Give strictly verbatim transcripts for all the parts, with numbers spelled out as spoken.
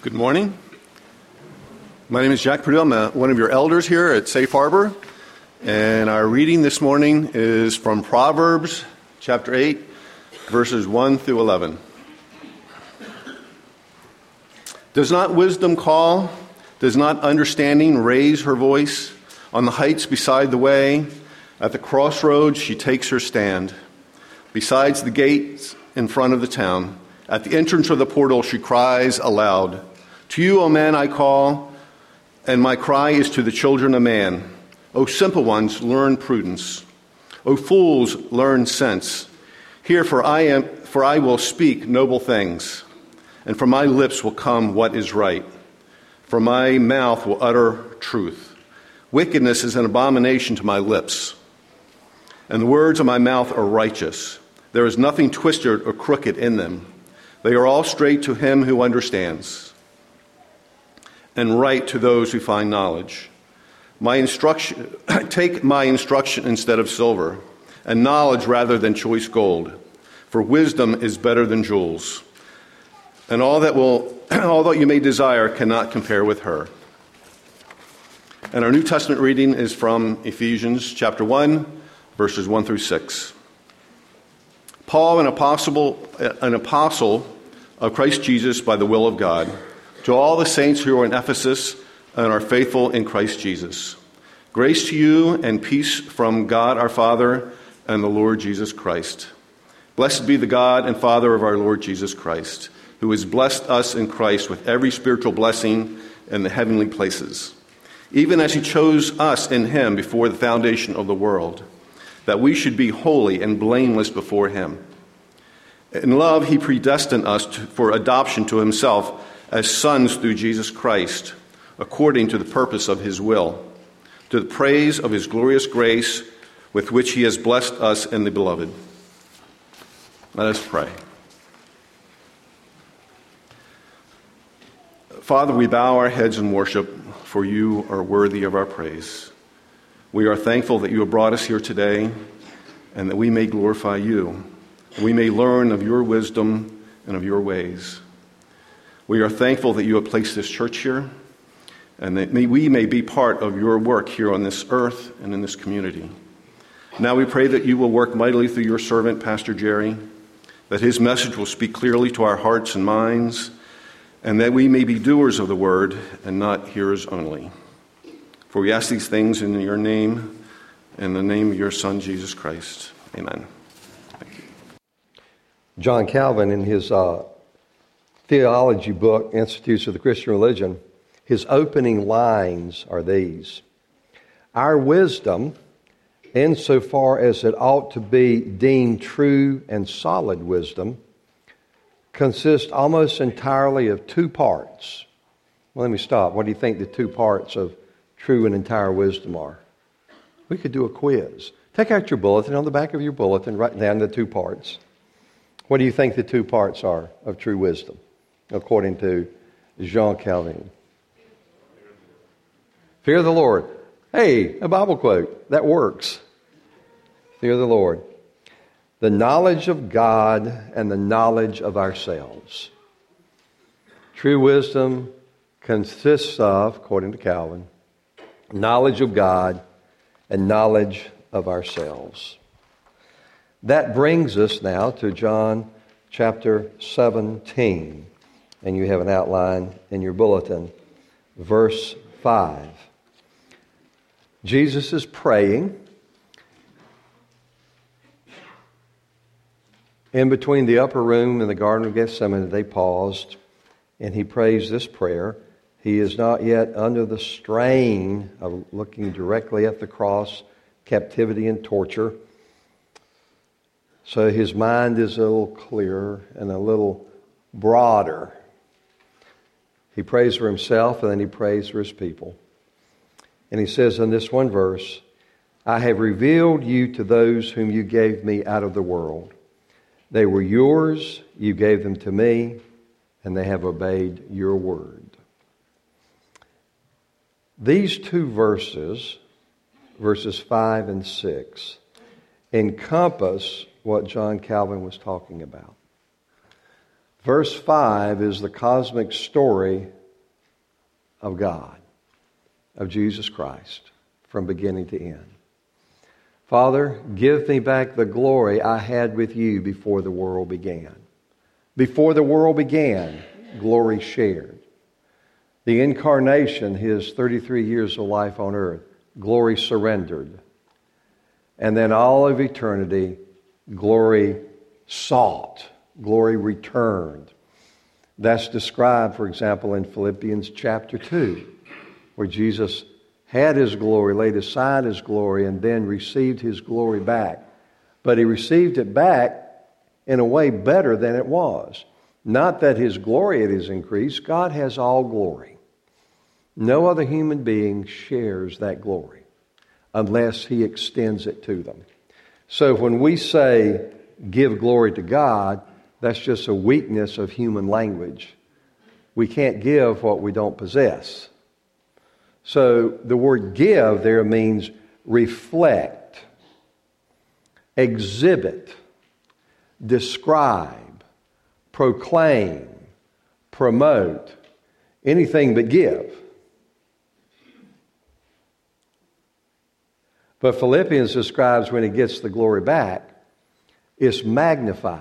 Good morning. My name is Jack Purdue. I'm a, one of your elders here at Safe Harbor. And our reading this morning is from Proverbs chapter eight, verses one through eleven. Does not wisdom call? Does not understanding raise her voice? On the heights beside the way, at the crossroads she takes her stand. Besides the gates in front of the town, at the entrance of the portal she cries aloud. To you, O man, I call, and my cry is to the children of man. O simple ones, learn prudence. O fools, learn sense. Hear, for I am, for I will speak noble things, and from my lips will come what is right. For my mouth will utter truth. Wickedness is an abomination to my lips, and the words of my mouth are righteous. There is nothing twisted or crooked in them. They are all straight to him who understands, and right to those who find knowledge. My instruction, take my instruction instead of silver, and knowledge rather than choice gold. For wisdom is better than jewels, and all that will, all that you may desire cannot compare with her. And our New Testament reading is from Ephesians chapter one, verses one through six. Paul, an apostle, an apostle of Christ Jesus by the will of God, to all the saints who are in Ephesus and are faithful in Christ Jesus. Grace to you and peace from God our Father and the Lord Jesus Christ. Blessed be the God and Father of our Lord Jesus Christ, who has blessed us in Christ with every spiritual blessing in the heavenly places, even as he chose us in him before the foundation of the world, that we should be holy and blameless before him. In love, he predestined us to, for adoption to himself as sons through Jesus Christ, according to the purpose of his will, to the praise of his glorious grace with which he has blessed us in the beloved. Let us pray. Father, we bow our heads in worship, for you are worthy of our praise. We are thankful that you have brought us here today, and that we may glorify you. We may learn of your wisdom and of your ways. We are thankful that you have placed this church here, and that may, we may be part of your work here on this earth and in this community. Now we pray that you will work mightily through your servant, Pastor Jerry, that his message will speak clearly to our hearts and minds, and that we may be doers of the word and not hearers only. For we ask these things in your name, in the name of your Son, Jesus Christ. Amen. Thank you. John Calvin, in his uh, theology book, Institutes of the Christian Religion, his opening lines are these. Our wisdom, insofar as it ought to be deemed true and solid wisdom, consists almost entirely of two parts. Well, let me stop. What do you think the two parts of true and entire wisdom are? We could do a quiz. Take out your bulletin. On the back of your bulletin, write down the two parts. What do you think the two parts are of true wisdom, according to Jean Calvin? Fear the Lord. Hey, a Bible quote. That works. Fear the Lord. The knowledge of God and the knowledge of ourselves. True wisdom consists of, according to Calvin, knowledge of God and knowledge of ourselves. That brings us now to John chapter seventeen. And you have an outline in your bulletin. Verse five. Jesus is praying. In between the upper room and the Garden of Gethsemane, they paused, and he prays this prayer. He is not yet under the strain of looking directly at the cross, captivity and torture. So his mind is a little clearer and a little broader. He prays for himself, and then he prays for his people. And he says in this one verse, I have revealed you to those whom you gave me out of the world. They were yours, you gave them to me, and they have obeyed your word. These two verses, verses five and six, encompass what John Calvin was talking about. Verse five is the cosmic story of God, of Jesus Christ, from beginning to end. Father, give me back the glory I had with you before the world began. Before the world began, glory shared. The incarnation, his thirty-three years of life on earth, glory surrendered. And then all of eternity, glory sought, glory returned. That's described, for example, in Philippians chapter two, where Jesus had his glory, laid aside his glory, and then received his glory back. But he received it back in a way better than it was. Not that his glory has increased. God has all glory. No other human being shares that glory unless he extends it to them. So when we say, give glory to God, that's just a weakness of human language. We can't give what we don't possess. So the word give there means reflect, exhibit, describe, proclaim, promote, anything but give. But Philippians describes when he gets the glory back, it's magnified.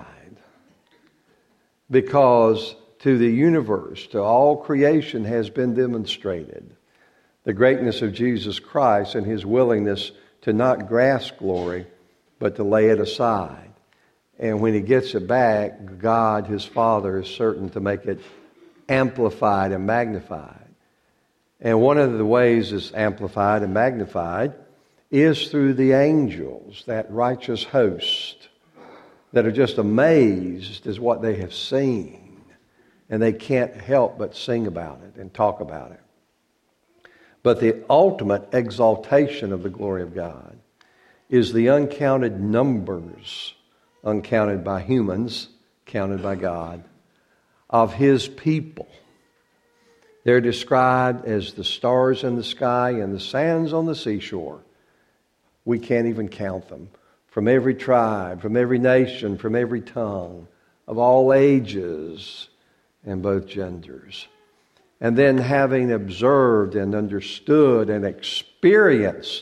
Because to the universe, to all creation has been demonstrated the greatness of Jesus Christ and his willingness to not grasp glory, but to lay it aside. And when he gets it back, God, his Father, is certain to make it amplified and magnified. And one of the ways it's amplified and magnified is through the angels, that righteous host, that are just amazed at what they have seen. And they can't help but sing about it and talk about it. But the ultimate exaltation of the glory of God is the uncounted numbers, uncounted by humans, counted by God, of his people. They're described as the stars in the sky and the sands on the seashore. We can't even count them. From every tribe, from every nation, from every tongue, of all ages and both genders. And then having observed and understood and experienced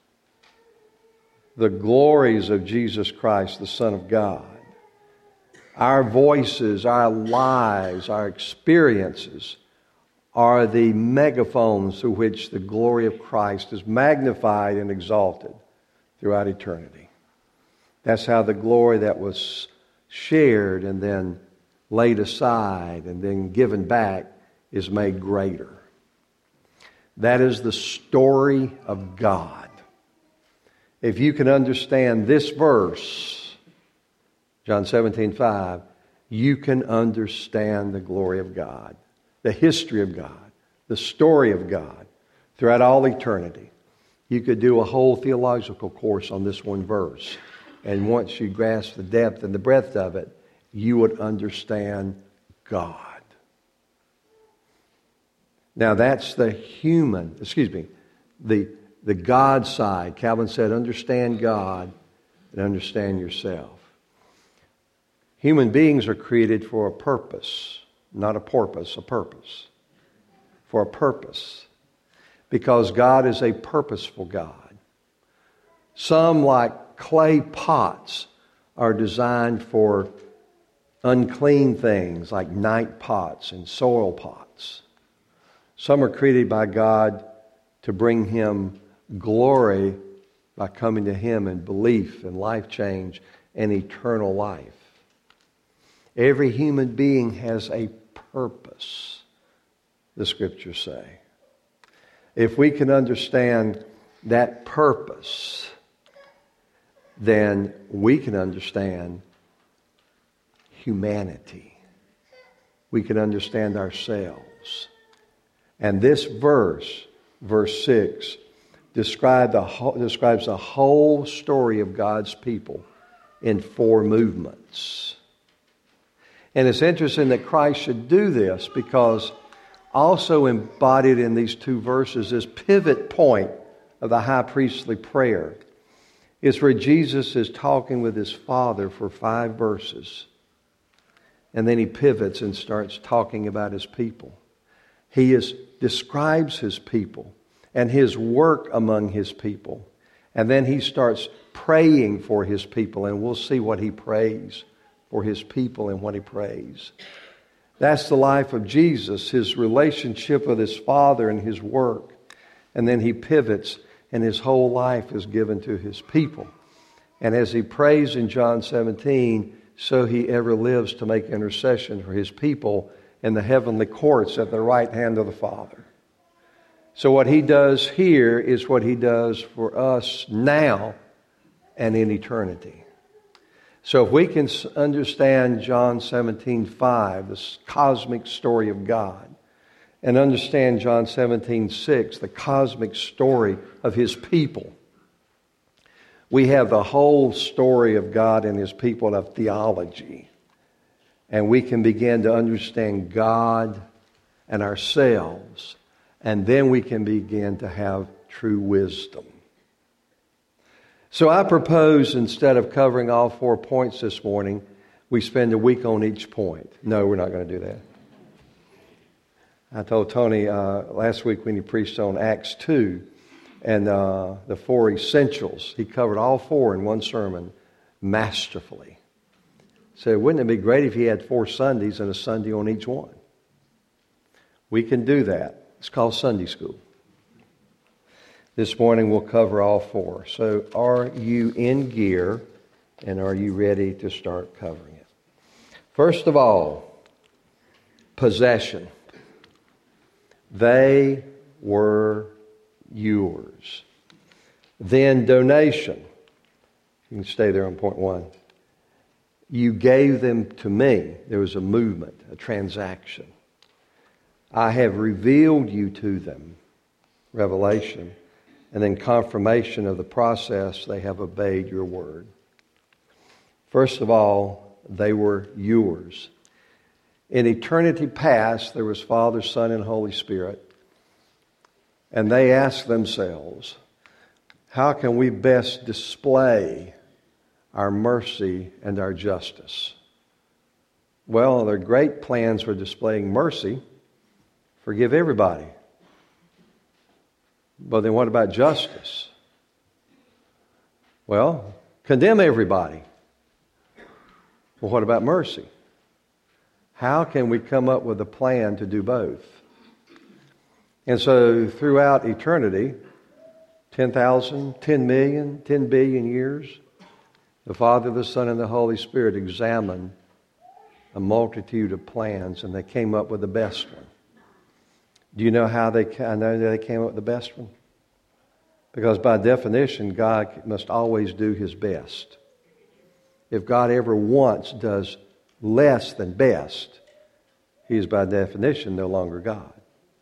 the glories of Jesus Christ, the Son of God, our voices, our lives, our experiences are the megaphones through which the glory of Christ is magnified and exalted throughout eternity. That's how the glory that was shared and then laid aside and then given back is made greater. That is the story of God. If you can understand this verse, John seventeen five, you can understand the glory of God, the history of God, the story of God throughout all eternity. You could do a whole theological course on this one verse. And once you grasp the depth and the breadth of it, you would understand God. Now that's the human, excuse me, the, the God side. Calvin said, understand God and understand yourself. Human beings are created for a purpose, not a porpoise, a purpose. For a purpose. Because God is a purposeful God. Some, like clay pots, are designed for unclean things like night pots and soil pots. Some are created by God to bring him glory by coming to him in belief and life change and eternal life. Every human being has a purpose, the scriptures say. If we can understand that purpose, then we can understand humanity. We can understand ourselves. And this verse, verse six, describe the whole, describes the whole story of God's people in four movements. And it's interesting that Christ should do this because also embodied in these two verses, this pivot point of the high priestly prayer, is where Jesus is talking with his Father for five verses. and then he pivots and starts talking about his people. He is, describes his people and his work among his people. And then he starts praying for his people, and we'll see what he prays for his people and what he prays. That's the life of Jesus, his relationship with his Father and his work. And then he pivots, and his whole life is given to his people. And as he prays in John seventeen, so he ever lives to make intercession for his people in the heavenly courts at the right hand of the Father. So what he does here is what he does for us now and in eternity. So if we can understand John seventeen five, this cosmic story of God, and understand John seventeen six, the cosmic story of his people, we have the whole story of God and his people of theology. And we can begin to understand God and ourselves. And then we can begin to have true wisdom. So I propose, instead of covering all four points this morning, we spend a week on each point. No, we're not going to do that. I told Tony uh, last week when he preached on Acts two and uh, the four essentials, he covered all four in one sermon masterfully. So wouldn't it be great if he had four Sundays and a Sunday on each one? We can do that. It's called Sunday school. This morning we'll cover all four. So are you in gear, and are you ready to start covering it? First of all, possession. They were yours. Then donation. You can stay there on point one. You gave them to me. There was a movement, a transaction. I have revealed you to them. Revelation. And then confirmation of the process. They have obeyed your word. First of all, they were yours. In eternity past, there was Father, Son, and Holy Spirit. And they asked themselves, how can we best display our mercy and our justice? Well, their great plans were displaying mercy. Forgive everybody. But then what about justice? Well, condemn everybody. Well, what about mercy? How can we come up with a plan to do both? And so throughout eternity, ten thousand, ten million, ten billion years, the Father, the Son, and the Holy Spirit examined a multitude of plans, and they came up with the best one. Do you know how they, I know they came up with the best one? Because by definition, God must always do his best. If God ever once does less than best, he is by definition no longer God.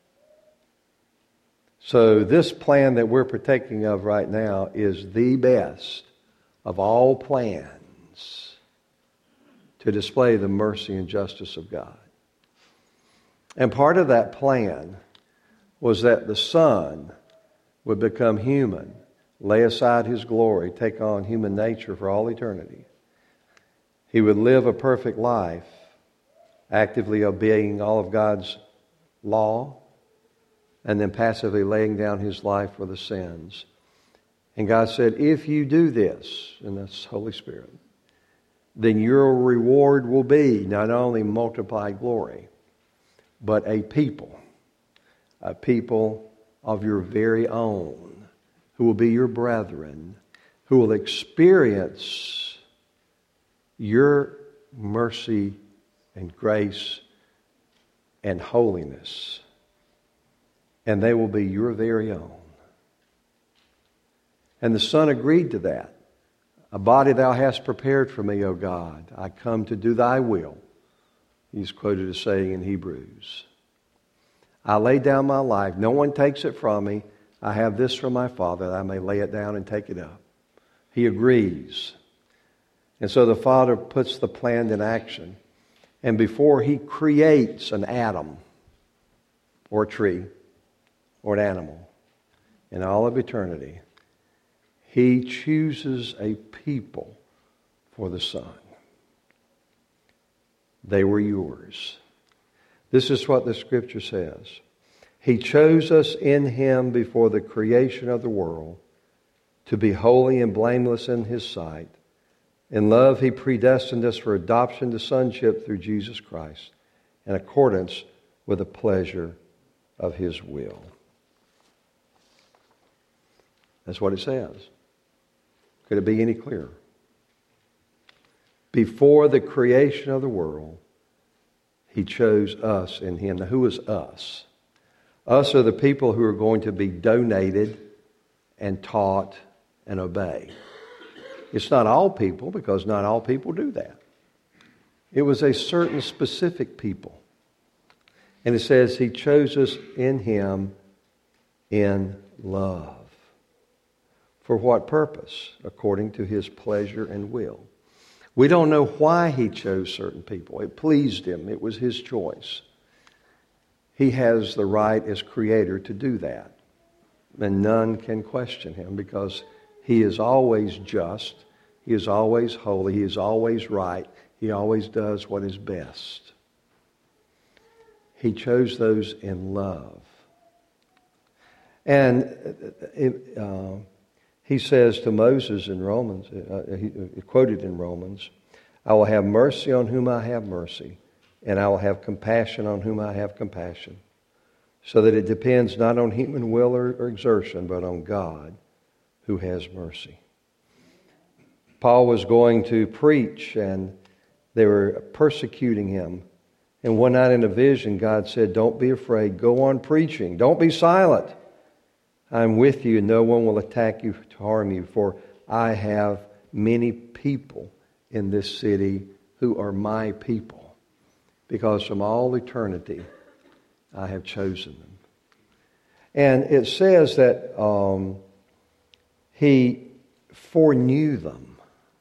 So this plan that we're partaking of right now is the best of all plans to display the mercy and justice of God. And part of that plan was that the Son would become human, lay aside his glory, take on human nature for all eternity. He would live a perfect life, actively obeying all of God's law, and then passively laying down his life for the sins. And God said, if you do this, and that's Holy Spirit, then your reward will be not only multiplied glory, but a people, a people of your very own, who will be your brethren, who will experience your mercy and grace and holiness. And they will be your very own. And the Son agreed to that. A body thou hast prepared for me, O God. I come to do thy will. He's quoted as saying in Hebrews. I lay down my life. No one takes it from me. I have this from my Father, that I may lay it down and take it up. He agrees. And so the Father puts the plan in action. And before he creates an atom or a tree or an animal in all of eternity, he chooses a people for the Son. they were yours. This is what the Scripture says. He chose us in Him before the creation of the world to be holy and blameless in His sight. In love, He predestined us for adoption to sonship through Jesus Christ, in accordance with the pleasure of His will. That's what it says. Could it be any clearer? Before the creation of the world, He chose us in Him. Now, who is us? Us are the people who are going to be donated and taught and obey. It's not all people, because not all people do that. It was a certain specific people. And it says He chose us in Him in love. For what purpose? According to His pleasure and will. We don't know why He chose certain people. It pleased Him. It was His choice. He has the right as Creator to do that. And none can question Him, because He is always just. He is always holy. He is always right. He always does what is best. He chose those in love. And it, uh, He says to Moses in Romans, uh, he, uh, quoted in Romans, I will have mercy on whom I have mercy, and I will have compassion on whom I have compassion. So that it depends not on human will or, or exertion, but on God who has mercy. Paul was going to preach, and they were persecuting him. And one night in a vision, God said, don't be afraid. Go on preaching. Don't be silent. I'm with you, and no one will attack you to harm you, for I have many people in this city who are my people, because from all eternity I have chosen them. And it says that um, He foreknew them.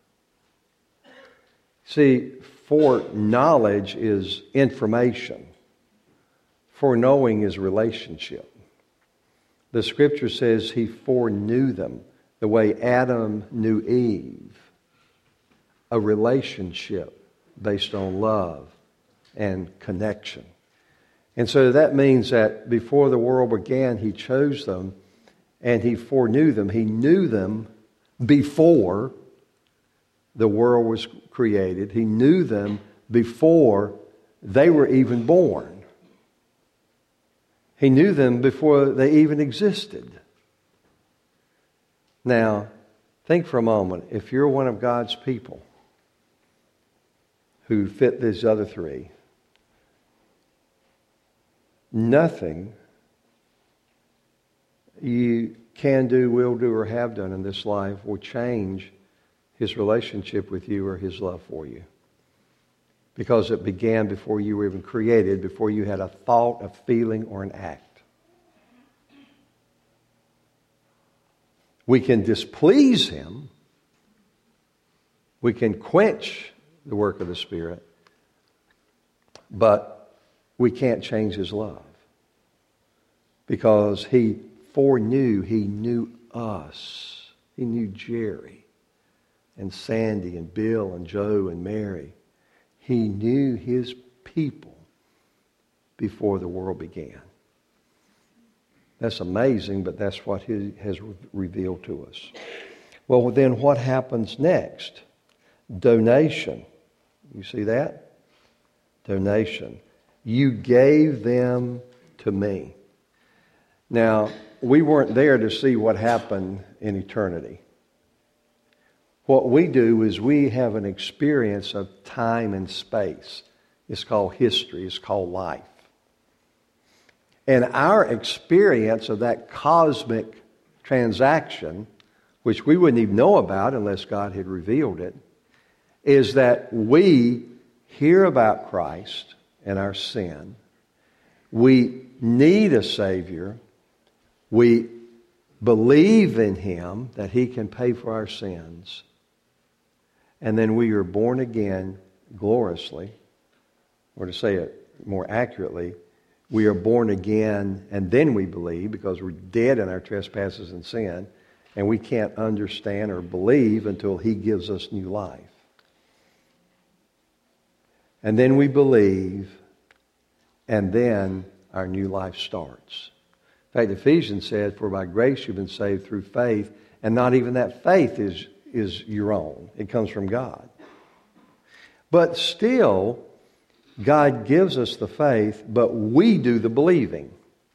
See, foreknowledge is information. Foreknowing is relationship. The Scripture says He foreknew them the way Adam knew Eve. A relationship based on love and connection. And so that means that before the world began, He chose them and He foreknew them. He knew them before the world was created. He knew them before they were even born. He knew them before they even existed. Now, think for a moment. If you're one of God's people who fit these other three, nothing you can do, will do, or have done in this life will change His relationship with you or His love for you. Because it began before you were even created, before you had a thought, a feeling, or an act. We can displease Him. We can quench the work of the Spirit. But we can't change His love. Because He foreknew, He knew us. He knew Jerry and Sandy and Bill and Joe and Mary. He knew His people before the world began. That's amazing, but that's what He has revealed to us. Well, then what happens next? Donation. You see that? Donation. You gave them to me. Now, we weren't there to see what happened in eternity. What we do is we have an experience of time and space. It's called history. It's called life. And our experience of that cosmic transaction, which we wouldn't even know about unless God had revealed it, is that we hear about Christ and our sin. We need a Savior. We believe in Him that He can pay for our sins. And then we are born again gloriously, or to say it more accurately, we are born again and then we believe, because we're dead in our trespasses and sin, and we can't understand or believe until He gives us new life. and then we believe, and then our new life starts. In fact, Ephesians says, for by grace you've been saved through faith, and not even that faith is, is your own. It comes from God. But still, God gives us the faith, but we do the believing.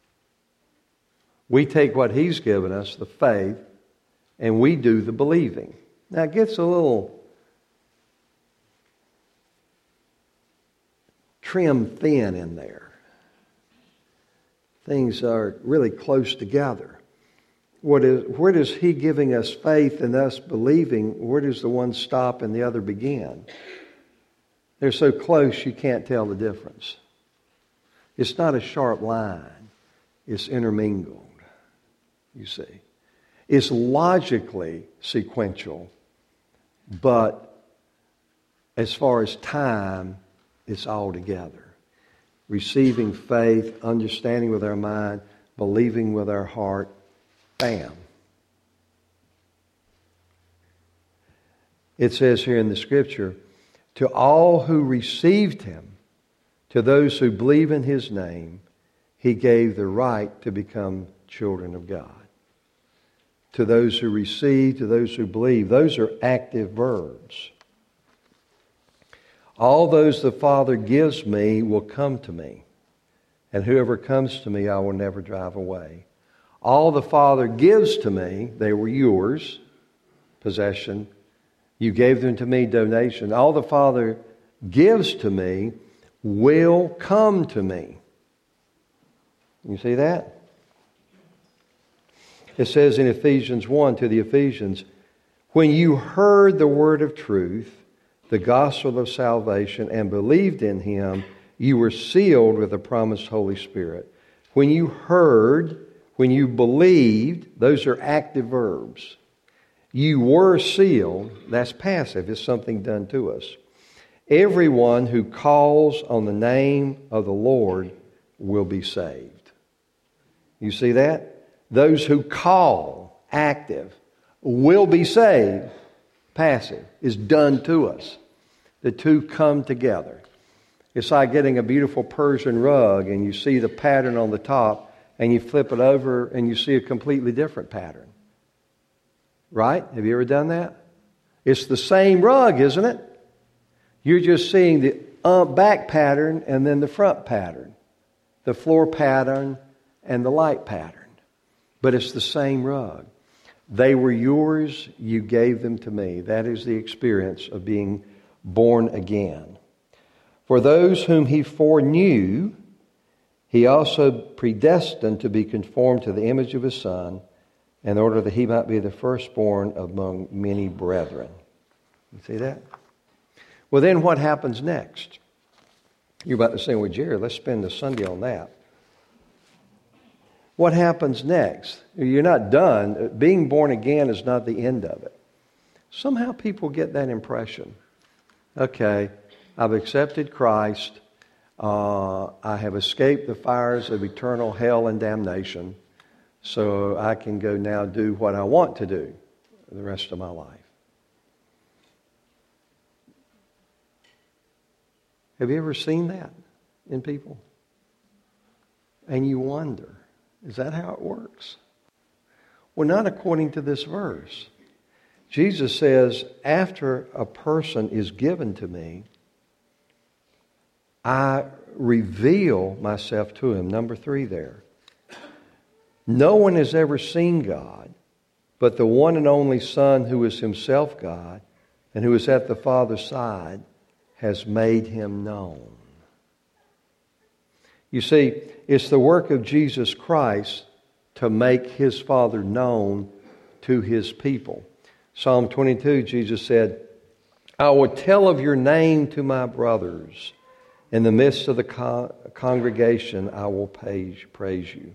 We take what He's given us, the faith, and we do the believing. Now it gets a little trim thin in there. Things are really close together. What is, where does He giving us faith and us believing, where does the one stop and the other begin? They're so close you can't tell the difference. It's not a sharp line. It's intermingled, you see. It's logically sequential, but as far as time, it's all together. Receiving faith, understanding with our mind, believing with our heart, bam. It says here in the Scripture, to all who received Him, to those who believe in His name, He gave the right to become children of God. To those who receive, to those who believe. Those are active verbs. All those the Father gives me will come to me, and whoever comes to me I will never drive away. All the Father gives to me, they were yours, possession. You gave them to me, donation. All the Father gives to me will come to me. You see that? It says in Ephesians one to the Ephesians, when you heard the word of truth, the gospel of salvation, and believed in Him, you were sealed with the promised Holy Spirit. When you heard, when you believed, those are active verbs. You were sealed, that's passive, it's something done to us. Everyone who calls on the name of the Lord will be saved. You see that? Those who call, active, will be saved, passive, is done to us. The two come together. It's like getting a beautiful Persian rug and you see the pattern on the top and you flip it over and you see a completely different pattern. Right? Have you ever done that? It's the same rug, isn't it? You're just seeing the uh, back pattern and then the front pattern. The floor pattern and the light pattern. But it's the same rug. They were yours, you gave them to me. That is the experience of being born again. For those whom He foreknew, He also predestined to be conformed to the image of His Son, in order that He might be the firstborn among many brethren. You see that? Well, then what happens next? You're about to say, well, Jerry, let's spend the Sunday on that. What happens next? You're not done. Being born again is not the end of it. Somehow people get that impression. Okay, I've accepted Christ. Uh, I have escaped the fires of eternal hell and damnation. So I can go now do what I want to do the rest of my life. Have you ever seen that in people? And you wonder, is that how it works? Well, not according to this verse. Jesus says, after a person is given to me, I reveal myself to him. Number three there. No one has ever seen God, but the one and only Son who is Himself God and who is at the Father's side has made Him known. You see, it's the work of Jesus Christ to make His Father known to His people. Psalm twenty-two, Jesus said, I will tell of your name to my brothers. In the midst of the con- congregation, I will praise, praise you.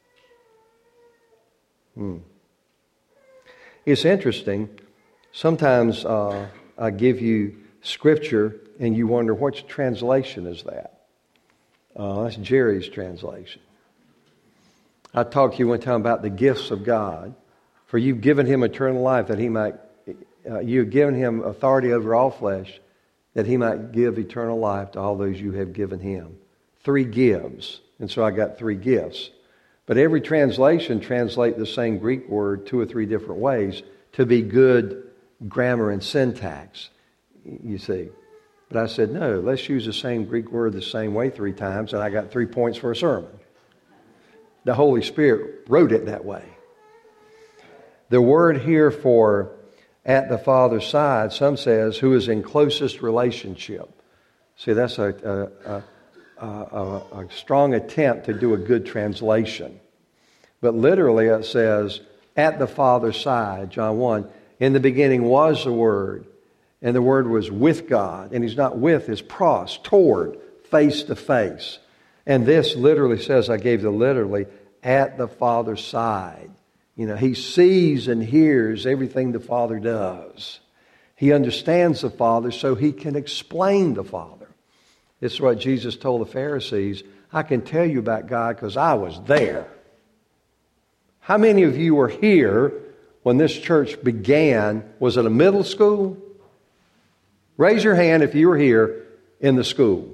Hmm. It's interesting. Sometimes uh, I give you scripture and you wonder, which translation is that? Uh, that's Jerry's translation. I talked to you one time about the gifts of God. For you've given Him eternal life that He might, uh, you've given Him authority over all flesh, that he might give eternal life to all those you have given him. Three gives. And so I got three gifts. But every translation translates the same Greek word two or three different ways to be good grammar and syntax, you see. But I said, no, let's use the same Greek word the same way three times, and I got three points for a sermon. The Holy Spirit wrote it that way. The word here for at the Father's side, some says, who is in closest relationship. See, that's a, a, a, a, a strong attempt to do a good translation. But literally it says, at the Father's side, John one, in the beginning was the Word, and the Word was with God. And he's not with, it's pros, toward, face to face. And this literally says, I gave the literally, at the Father's side. You know, he sees and hears everything the Father does. He understands the Father so he can explain the Father. It's what Jesus told the Pharisees. I can tell you about God because I was there. How many of you were here when this church began? Was it a middle school? Raise your hand if you were here in the school.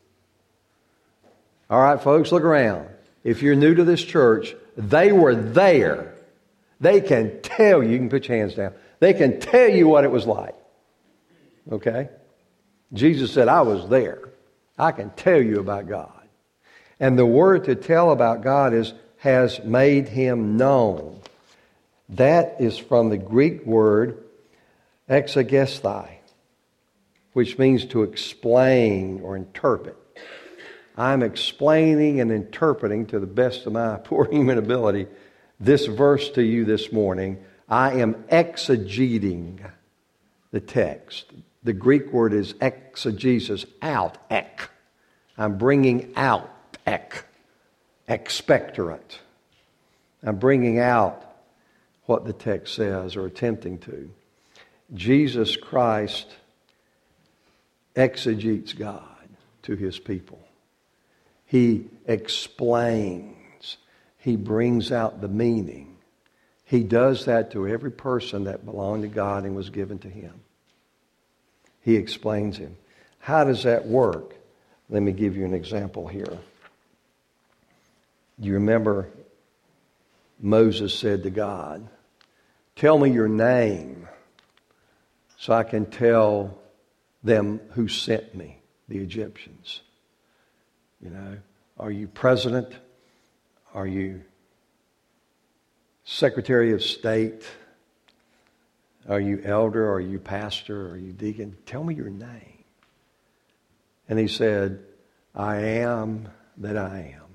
All right, folks, look around. If you're new to this church, they were there. They can tell you, you can put your hands down, they can tell you what it was like. Okay? Jesus said, I was there. I can tell you about God. And the word to tell about God is, has made him known. That is from the Greek word exegesthai, which means to explain or interpret. I'm explaining and interpreting to the best of my poor human ability this verse to you this morning. I am exegeting the text. The Greek word is exegesis, out, ek. I'm bringing out, ek, expectorant. I'm bringing out what the text says or attempting to. Jesus Christ exegetes God to his people. He explains. He brings out the meaning. He does that to every person that belonged to God and was given to him. He explains him. How does that work? Let me give you an example here. Do you remember Moses said to God, tell me your name so I can tell them who sent me, the Egyptians. You know, are you president? Are you secretary of state? Are you elder? Are you pastor? Are you deacon? Tell me your name. And he said, I am that I am.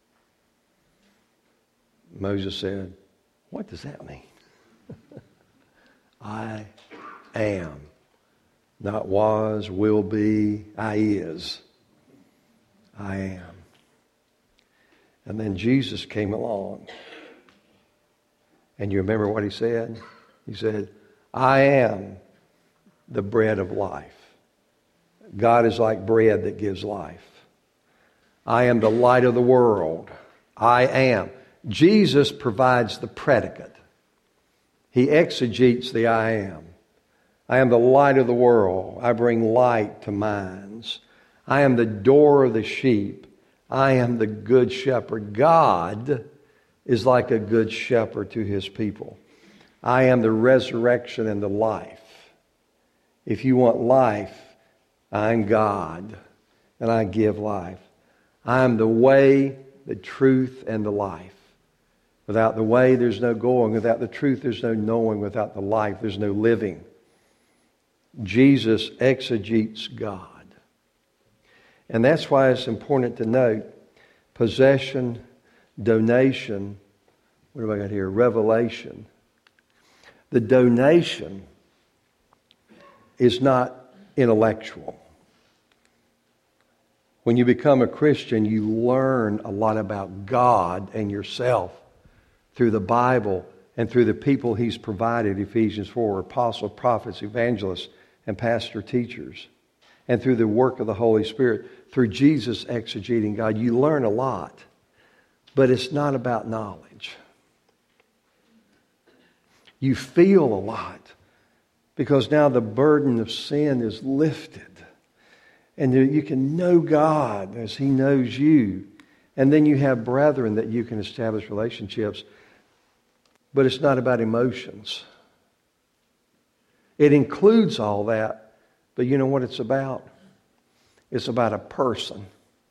Moses said, what does that mean? I am. Not was, will be, I is. I am. And then Jesus came along. And you remember what he said? He said, I am the bread of life. God is like bread that gives life. I am the light of the world. I am. Jesus provides the predicate. He exegetes the I am. I am the light of the world. I bring light to minds. I am the door of the sheep. I am the good shepherd. God is like a good shepherd to his people. I am the resurrection and the life. If you want life, I'm God, and I give life. I am the way, the truth, and the life. Without the way, there's no going. Without the truth, there's no knowing. Without the life, there's no living. Jesus exegetes God. And that's why it's important to note possession, donation, what have I got here? Revelation. The donation is not intellectual. When you become a Christian, you learn a lot about God and yourself through the Bible and through the people he's provided, Ephesians four, apostles, prophets, evangelists, and pastor teachers. And through the work of the Holy Spirit, through Jesus exegeting God, you learn a lot. But it's not about knowledge. You feel a lot because now the burden of sin is lifted. And you can know God as He knows you. And then you have brethren that you can establish relationships. But it's not about emotions. It includes all that. But you know what it's about? It's about a person.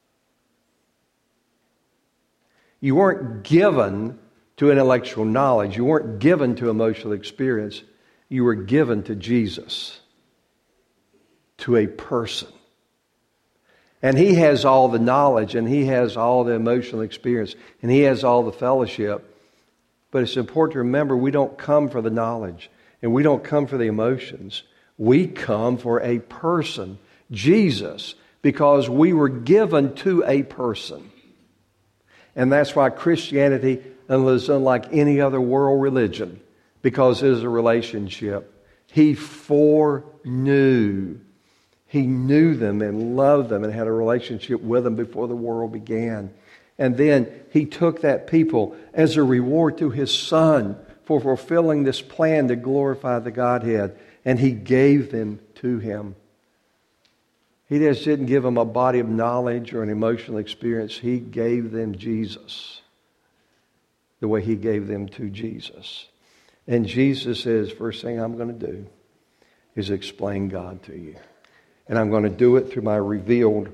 You weren't given to intellectual knowledge. You weren't given to emotional experience. You were given to Jesus. To a person. And He has all the knowledge, and He has all the emotional experience, and He has all the fellowship. But it's important to remember we don't come for the knowledge, and we don't come for the emotions. We come for a person, Jesus, because we were given to a person. And that's why Christianity is unlike any other world religion, because it is a relationship. He foreknew. He knew them and loved them and had a relationship with them before the world began. And then He took that people as a reward to His Son for fulfilling this plan to glorify the Godhead. And He gave them to Him. He just didn't give them a body of knowledge or an emotional experience. He gave them Jesus the way He gave them to Jesus. And Jesus says, first thing I'm going to do is explain God to you. And I'm going to do it through my revealed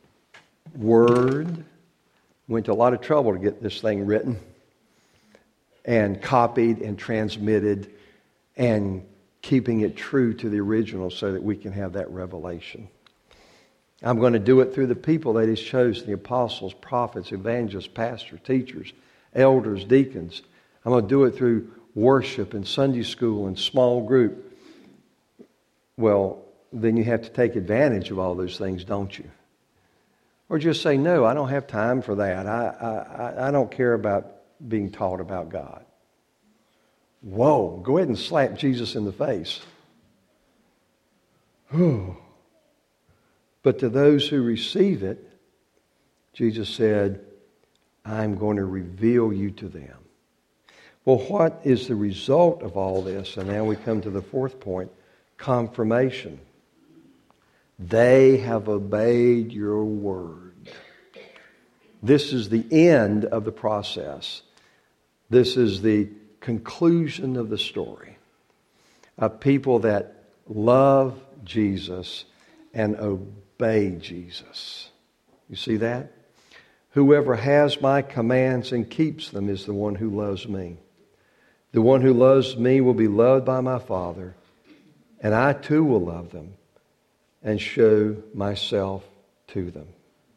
Word. Went to a lot of trouble to get this thing written and copied and transmitted and keeping it true to the original so that we can have that revelation. I'm going to do it through the people that He's chosen, the apostles, prophets, evangelists, pastors, teachers, elders, deacons. I'm going to do it through worship and Sunday school and small group. Well, then you have to take advantage of all those things, don't you? Or just say, no, I don't have time for that. I, I, I don't care about being taught about God. Whoa, go ahead and slap Jesus in the face. Whew. But to those who receive it, Jesus said, I'm going to reveal you to them. Well, what is the result of all this? And now we come to the fourth point, confirmation. They have obeyed your word. This is the end of the process. This is the conclusion of the story. A people that love Jesus and obey Jesus. You see that? Whoever has my commands and keeps them is the one who loves me. The one who loves me will be loved by my Father, and I too will love them and show myself to them.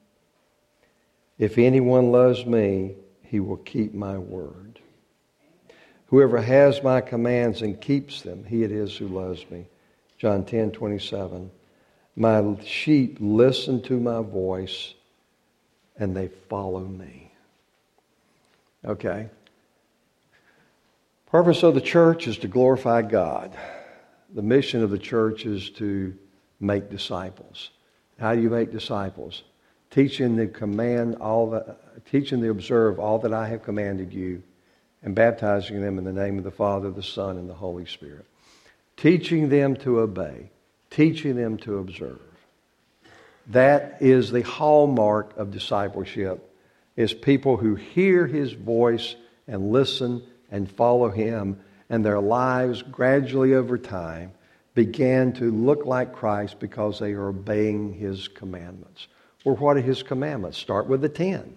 If anyone loves me, he will keep my word. Whoever has my commands and keeps them, he it is who loves me. John ten twenty-seven. My sheep listen to my voice, and they follow me. Okay. Purpose of the church is to glorify God. The mission of the church is to make disciples. How do you make disciples? Teaching them to command all the, teaching them to observe all that I have commanded you, and baptizing them in the name of the Father, the Son, and the Holy Spirit. Teaching them to obey. Teaching them to observe. That is the hallmark of discipleship, is people who hear His voice and listen and follow Him, and their lives gradually over time began to look like Christ because they are obeying His commandments. Well, what are His commandments? Start with the ten.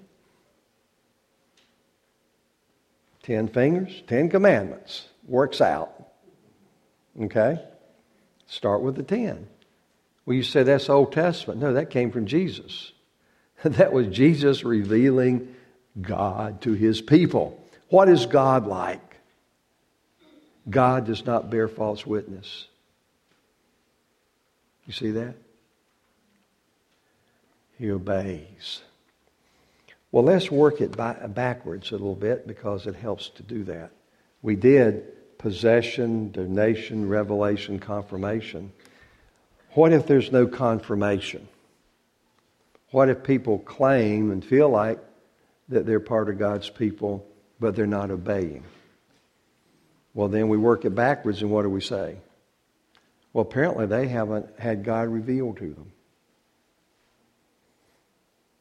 Ten fingers, ten commandments. Works out. Okay? Start with the ten. Well, you say that's Old Testament. No, that came from Jesus. That was Jesus revealing God to His people. What is God like? God does not bear false witness. You see that? He obeys. Well, let's work it by, backwards a little bit because it helps to do that. We did possession, donation, revelation, confirmation. What if there's no confirmation? What if people claim and feel like that they're part of God's people, but they're not obeying? Well, then we work it backwards, and what do we say? Well, apparently they haven't had God revealed to them.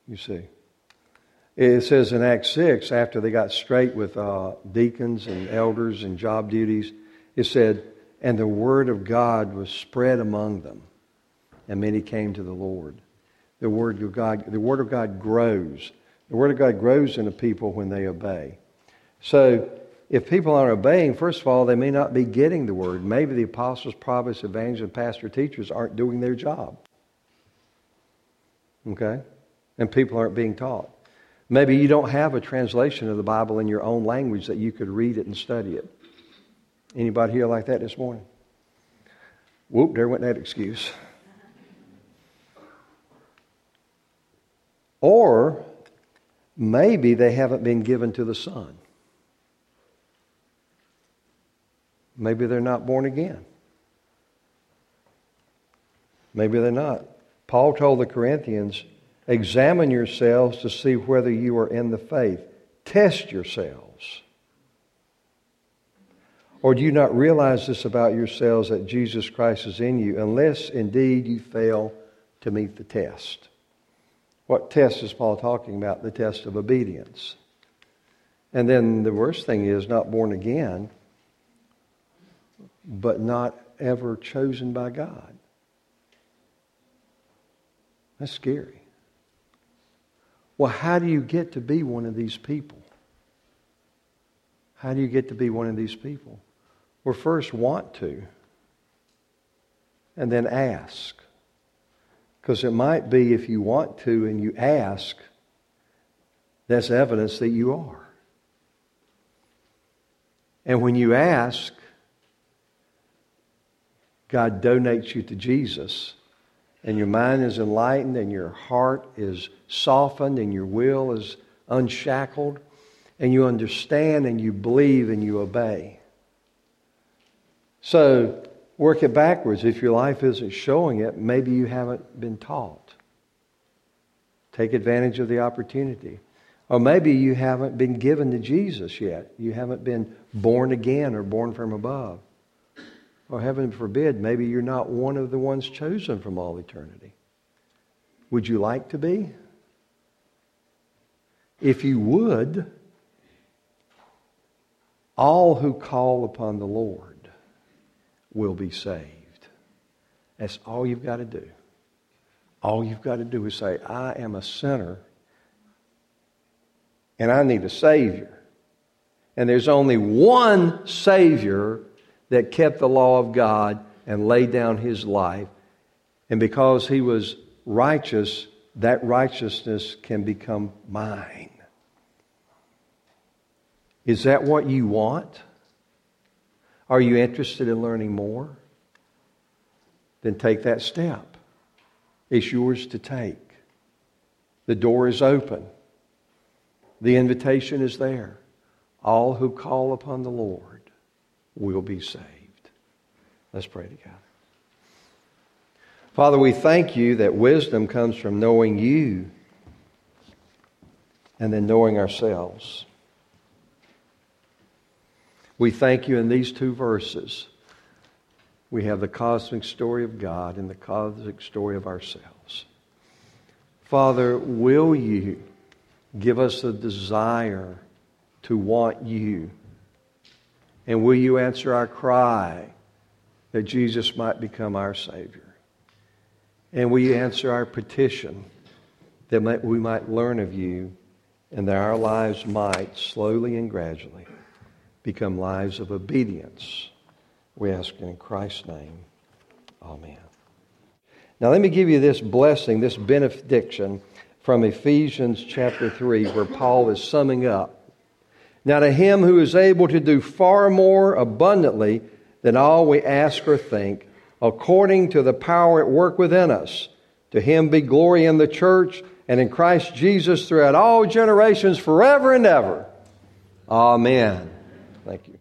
you see. It says in Acts six, after they got straight with uh, deacons and elders and job duties, it said, and the word of God was spread among them, and many came to the Lord. The word of God, the word of God grows. The word of God grows in the people when they obey. So if people aren't obeying, first of all, they may not be getting the word. Maybe the apostles, prophets, evangelists, and pastor teachers aren't doing their job. Okay? And people aren't being taught. Maybe you don't have a translation of the Bible in your own language that you could read it and study it. Anybody here like that this morning? Whoop, there went that excuse. Or maybe they haven't been given to the Son. Maybe they're not born again. Maybe they're not. Paul told the Corinthians, examine yourselves to see whether you are in the faith. Test yourselves. Or do you not realize this about yourselves, that Jesus Christ is in you, unless indeed you fail to meet the test? What test is Paul talking about? The test of obedience. And then the worst thing is not born again, but not ever chosen by God. That's scary. Well, how do you get to be one of these people? How do you get to be one of these people? Well, first want to, and then ask. Because it might be if you want to and you ask, that's evidence that you are. And when you ask, God donates you to Jesus, and your mind is enlightened, and your heart is softened, and your will is unshackled, and you understand, and you believe, and you obey. So, work it backwards. If your life isn't showing it, maybe you haven't been taught. Take advantage of the opportunity. Or maybe you haven't been given to Jesus yet. You haven't been born again or born from above. Or heaven forbid, maybe you're not one of the ones chosen from all eternity. Would you like to be? If you would, all who call upon the Lord will be saved. That's all you've got to do. All you've got to do is say, I am a sinner and I need a Savior. And there's only one Savior that kept the law of God and laid down His life. And because He was righteous, that righteousness can become mine. Is that what you want? Are you interested in learning more? Then take that step. It's yours to take. The door is open. The invitation is there. All who call upon the Lord will be saved. Let's pray together. Father, we thank You that wisdom comes from knowing You and then knowing ourselves. We thank You in these two verses. We have the cosmic story of God and the cosmic story of ourselves. Father, will You give us a desire to want You? And will You answer our cry that Jesus might become our Savior? And will You answer our petition that we might learn of You and that our lives might slowly and gradually become lives of obedience? We ask in Christ's name. Amen. Now let me give you this blessing, this benediction from Ephesians chapter three, where Paul is summing up. Now to Him who is able to do far more abundantly than all we ask or think, according to the power at work within us, to Him be glory in the church and in Christ Jesus throughout all generations, forever and ever. Amen. Thank you.